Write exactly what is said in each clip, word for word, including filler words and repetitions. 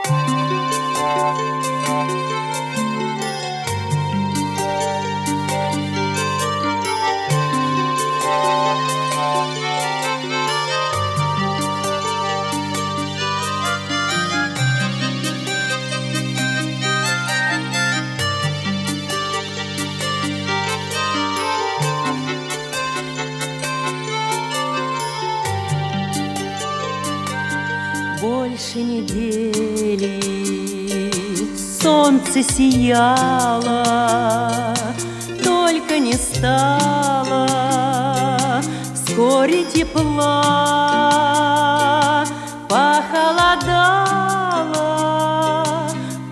Больше недели солнце сияло, только не стало вскоре тепла. Похолодало,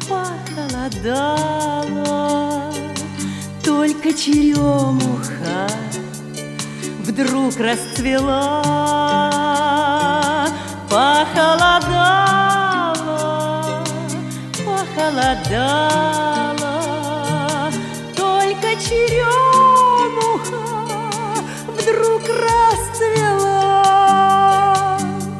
похолодало, только черемуха вдруг расцвела. Похолодало, похолодало, только черемуха вдруг расцвела.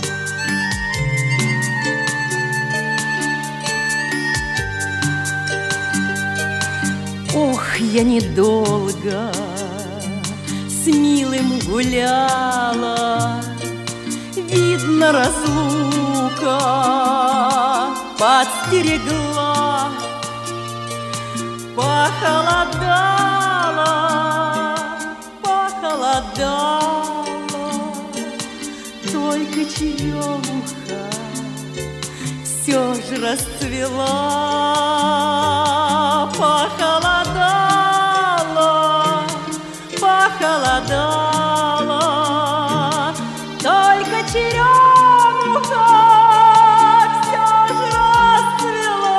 Ох, я недолго с милым гуляла, видно, разлука подстерегла. Похолодало, похолодало, только черемуха все же расцвела. Похолодало, похолодало, только черемуха все же расцвела.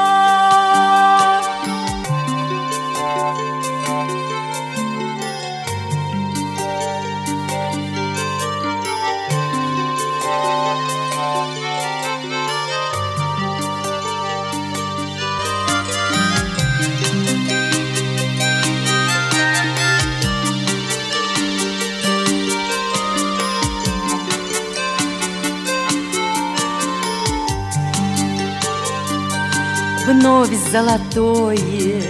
Вновь золотое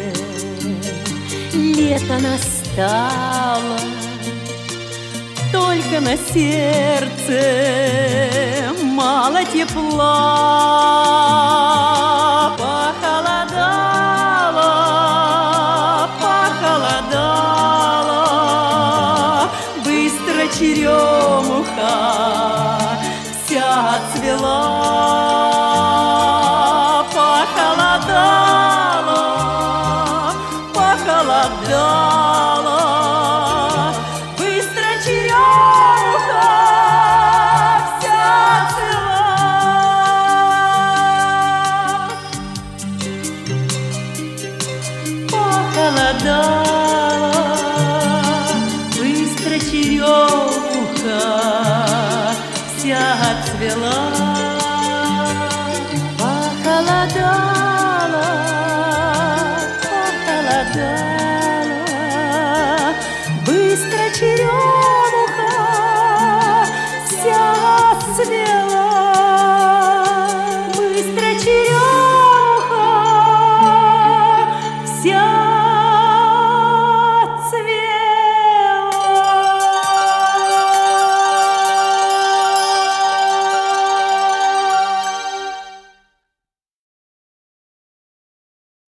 лето настало, только на сердце мало тепла.